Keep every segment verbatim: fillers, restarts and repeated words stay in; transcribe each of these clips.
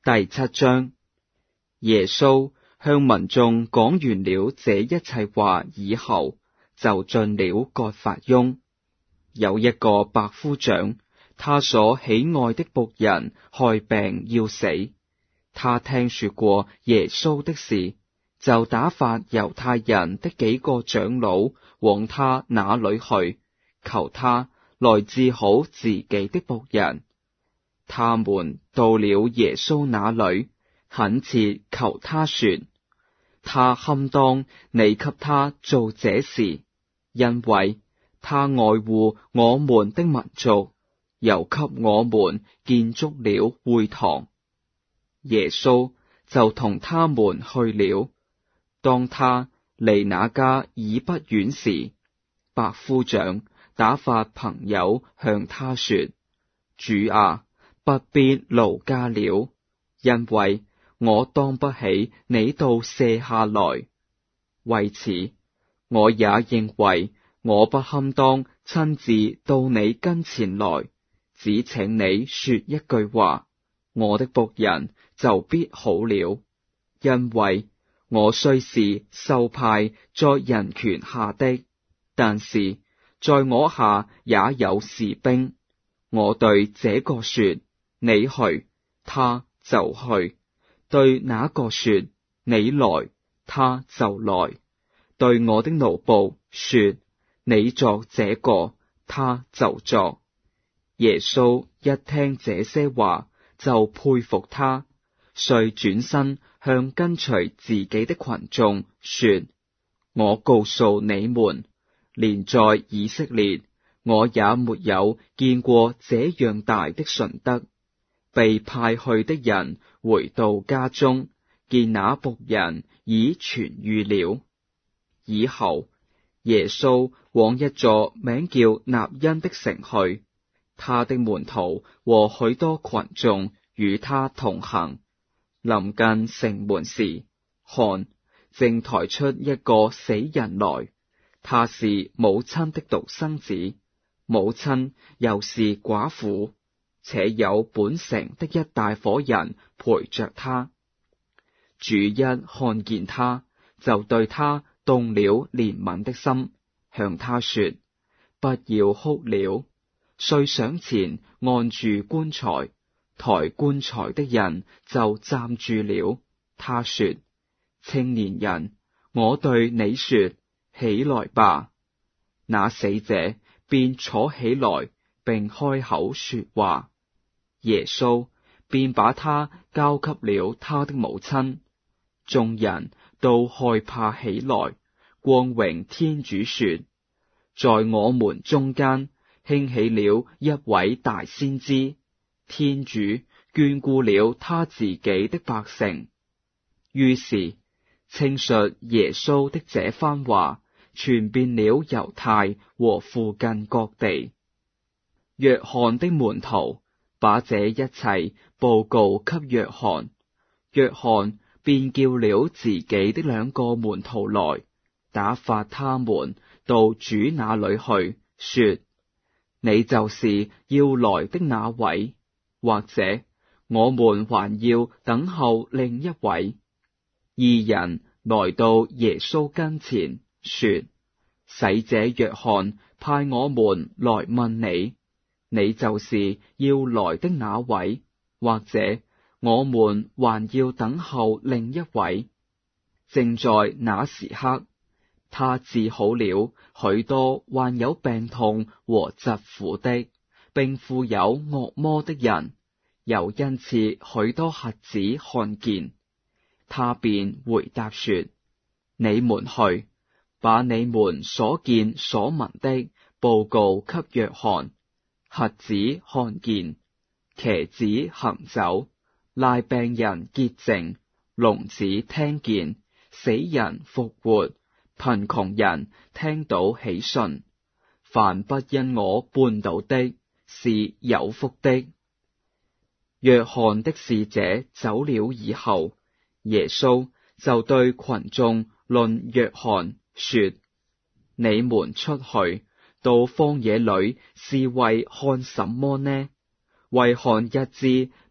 第七章，耶穌向民眾講完了這一切話以後，就進了葛法翁。有一個百夫長，他所喜愛的僕人害病要死，他聽說過耶穌的事，就打發猶太人的幾個長老往他那裏去，求他來治好自己的僕人。他們到了耶穌那裏，懇切求他說，他堪當你給他做這事，因為他愛護我們的民族，又給我們建築了會堂。耶穌就同他們去了。當他離那家已不遠時，百夫長打發朋友向他說，主啊，不必勞駕了，因為我當不起你到舍下來。為此，我也認為我不堪當親自到你跟前來，只請你說一句話，我的僕人就必好了。因為我雖是受派在人權下的，但是在我下也有士兵。我對這個說，你去，他就去；對那個說，你來，他就來；對我的奴僕說，你作這個，他就作。耶穌一聽這些話，就佩服他，遂轉身向跟隨自己的群眾說，我告訴你們，連在以色列，我也沒有見過這樣大的信德。被派去的人回到家中，見那僕人已痊癒了。以後，耶穌往一座名叫納因的城去，他的門徒和許多群眾與他同行。臨近城門時，看，正抬出一個死人來，他是母親的獨生子，母親又是寡婦，且有本城的一大伙人陪着他。主一看見他，就對他動了憐憫的心，向他說，不要哭了。遂上前按住棺材，抬棺材的人就站住了。他說，青年人，我對你說，起來吧。那死者便坐起來，並開口說話。耶穌便把他交給了他的母親。眾人都害怕起來，光榮天主說，在我們中間興起了一位大先知，天主眷顧了他自己的百姓。於是稱述耶穌的這番話傳遍了猶太和附近各地。若翰的門徒把這一切報告給若翰，若翰便叫了自己的兩個門徒來，打發他們到主那裏去，說，你就是要來的那位，或者我們還要等候另一位？二人來到耶穌跟前，說，洗者若翰派我們來問你，你就是要來的那位，或者我們還要等候另一位？正在那時刻，他治好了許多患有病痛和疾苦的，並附有惡魔的人，又恩賜許多瞎子看見。他便回答說，你們去，把你們所見所聞的報告給若翰。瞎子看見，瘸子行走，癩病人潔淨，聾子聽見，死人復活，貧窮人聽到喜訊。凡不因我絆倒的，是有福的。若翰的使者走了以後，耶穌就對群眾論若翰說，你們出去到荒野裏是為看什麼呢？為看一枝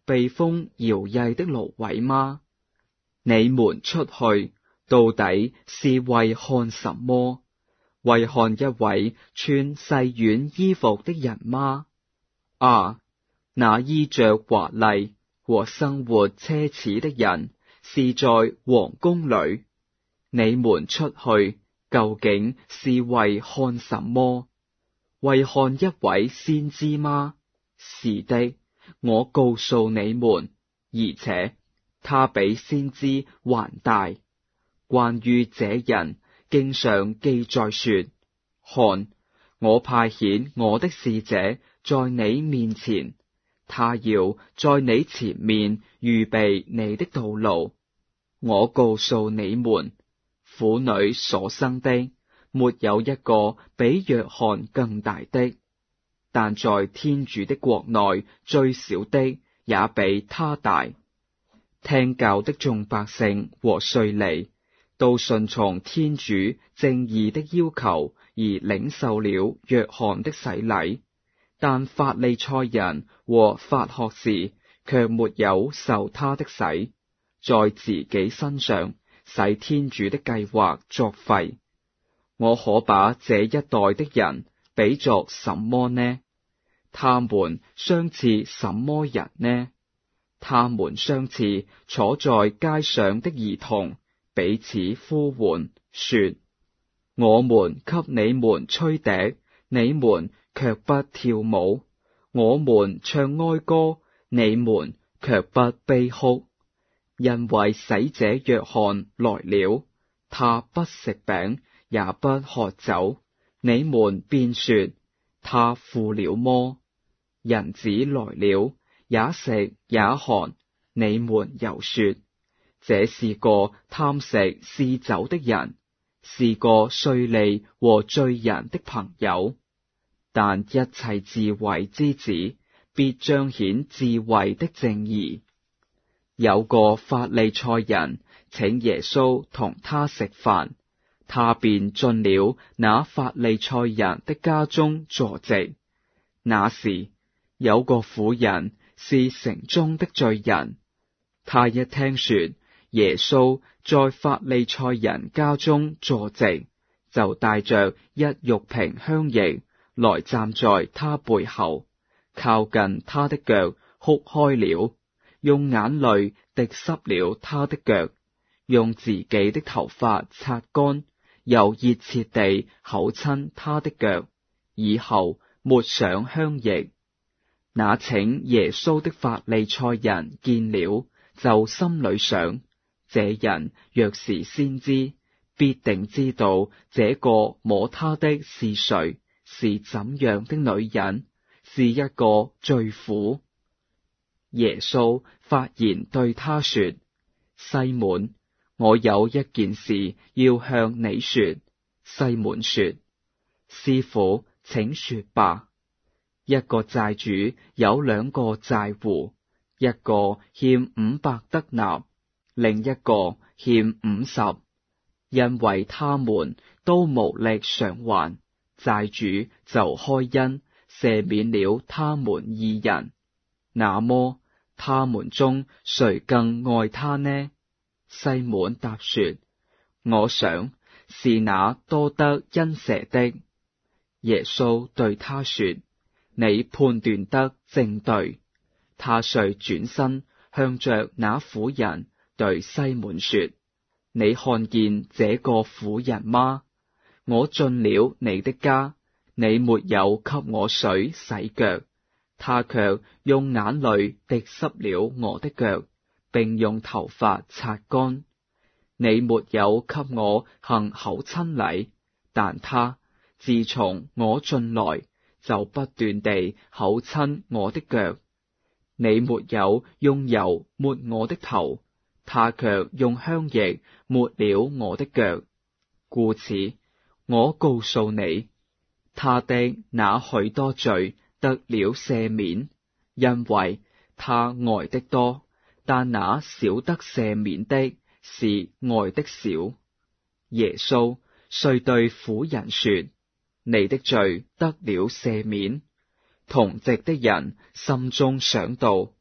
被風搖曳的蘆葦嗎？你們出去，到底是為看什麼？為看一位穿細軟衣服的人嗎？啊，那衣着華麗和生活奢侈的人是在皇宮裏。你們出去，究竟是為看什麼？為看一位先知嗎？是的，我告訴你們，而且他比先知還大。關於這人，經上記載說：看，我派遣我的使者在你面前，他要在你前面預備你的道路。我告訴你們，婦女所生的，沒有一個比約翰更大的，但在天主的國內最小的也比他大。聽教的眾百姓和稅吏都順從天主正義的要求而領受了約翰的洗禮，但法利賽人和法學士卻沒有受他的洗，在自己身上使天主的計劃作廢。我可把這一代的人比作什麼呢？他們相似什麼人呢？他們相似坐在街上的兒童，彼此呼喚說：我們給你們吹笛，你們卻不跳舞；我們唱哀歌，你們卻不悲哭。因為洗者約翰來了，他不食餅，也不喝酒，你們便說他附了魔。人子來了，也食也喝，你們又說這是個貪食嗜酒的人，是個稅吏和罪人的朋友。但一切智慧之子必彰顯智慧的正義。有個法利賽人請耶穌同他食飯，他便進了那法利賽人的家中坐席。那時有個婦人是城中的罪人，他一聽說耶穌在法利賽人家中坐席，就帶着一玉瓶香液來站在他背後，靠近他的腳哭開了，用眼淚滴濕了他的腳，用自己的頭髮擦乾，又熱切地口親他的腳，以後抹上香液。那請耶穌的法利賽人見了，就心裏想：這人若是先知，必定知道這個摸他的是誰，是怎樣的女人，是一個罪婦。耶穌發言對他說：西滿，我有一件事要向你說。西滿說：師傅，請說吧。一個債主有兩個債戶，一個欠五百德納，另一個欠五十。因為他們都無力償還，債主就開恩赦免了他們二人。那麼他們中誰更愛他呢？西滿答說：我想是那多得恩赦的。耶穌對他說：你判斷得正對。他遂轉身向着那婦人對西滿說：你看見這個婦人嗎？我進了你的家，你沒有給我水洗腳，他卻用眼淚滴濕了我的腳，並用頭髮擦乾。你沒有給我行口親禮，但他自從我進來就不斷地口親我的腳。你沒有用油抹我的頭，他卻用香液抹了我的腳。故此，我告訴你，他的那許多罪得了赦免，因為他愛的多；但那少得赦免的，是愛的少。耶穌遂對婦人說：你的罪得了赦免。同席的人心中想到，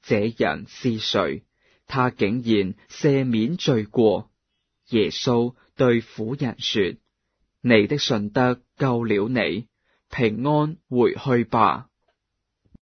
這人是誰？他竟然赦免罪過。耶穌對婦人說：你的信德救了你，平安回去吧。